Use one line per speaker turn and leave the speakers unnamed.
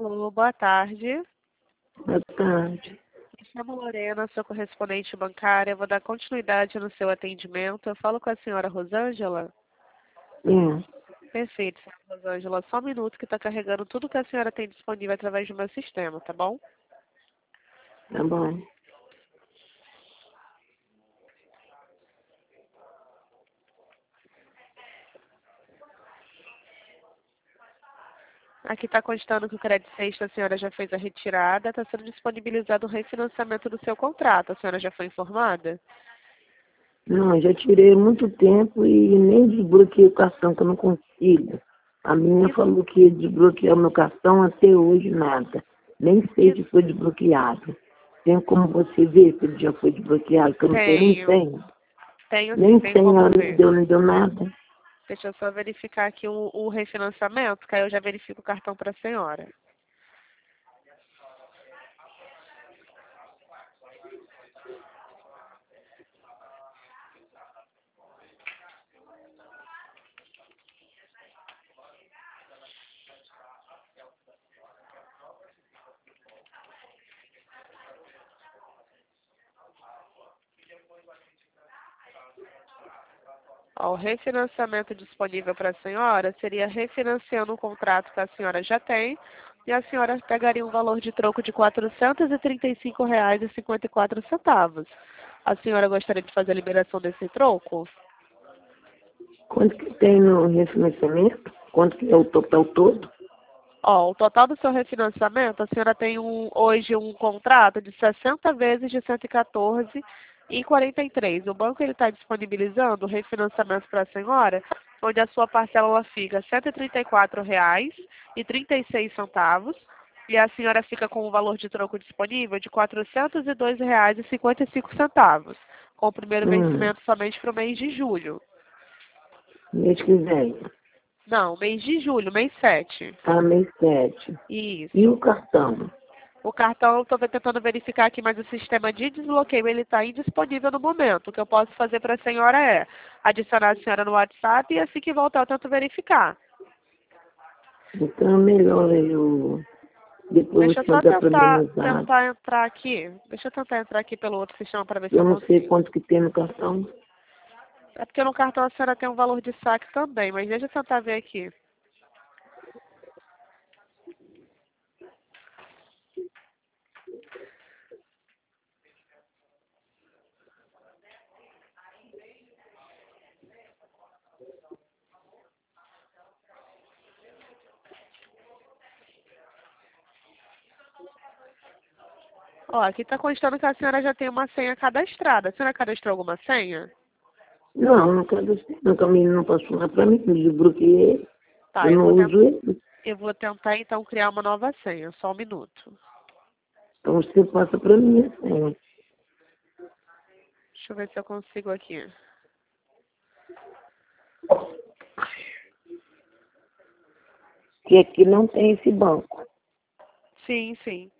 Alô, boa tarde.
Boa tarde.
Me chamo Lorena, sou correspondente bancária. Vou dar continuidade no seu atendimento. Eu falo com a senhora Rosângela? Perfeito, senhora Rosângela. Só um minuto que está carregando tudo que a senhora tem disponível através do meu sistema, tá bom?
Tá bom.
Aqui está constando que o crédito sexta a senhora já fez a retirada. Está sendo disponibilizado o refinanciamento do seu contrato. A senhora já foi informada?
Não, já tirei há muito tempo e nem desbloqueei o cartão, que eu não consigo. A minha falou que ia desbloquear o meu cartão, até hoje nada. Nem sei se foi desbloqueado. Tem como você ver se ele já foi desbloqueado, que eu não tenho nem senha.
Tenho sim,
Nem
tem
senha
como
ela
ver.
não deu nada.
Deixa eu só verificar aqui o refinanciamento, que aí eu já verifico o cartão para a senhora. Ó, o refinanciamento disponível para a senhora seria refinanciando um contrato que a senhora já tem e a senhora pegaria um valor de troco de R$ 435,54. A senhora gostaria de fazer a liberação desse troco?
Quanto que tem no refinanciamento? Quanto que é o total todo?
Ó, o total do seu refinanciamento, a senhora tem hoje um contrato de 60 vezes de 114,43. O banco ele está disponibilizando o refinanciamento para a senhora, onde a sua parcela ela fica R$ 134,36 e a senhora fica com o valor de troco disponível de R$ 402,55, com o primeiro vencimento somente para o mês de julho.
Mês que vem.
Não, mês de julho, mês 7.
Ah, mês 7.
Isso.
E o cartão?
O cartão, eu estou tentando verificar aqui, mas o sistema de desbloqueio ele está indisponível no momento. O que eu posso fazer para a senhora é adicionar a senhora no WhatsApp e assim que voltar eu tento verificar.
Então é melhor eu depois
Deixa eu só
mandar para mim no zap.
tentar entrar aqui. Deixa eu tentar entrar aqui pelo outro sistema para ver se
Eu
eu
não sei
consigo.
quanto que tem no cartão.
É porque no cartão a senhora tem um valor de saque também, mas deixa eu tentar ver aqui. Ó, aqui está constando que a senhora já tem uma senha cadastrada. A senhora cadastrou alguma senha?
Não, nunca me não passou nada para mim, eu desbloqueei.
Tá,
Eu não uso ele.
eu vou tentar então criar uma nova senha. Só um minuto.
Então você passa para mim a senha.
Deixa eu ver se eu consigo aqui.
Que aqui não tem esse banco.
Sim, sim.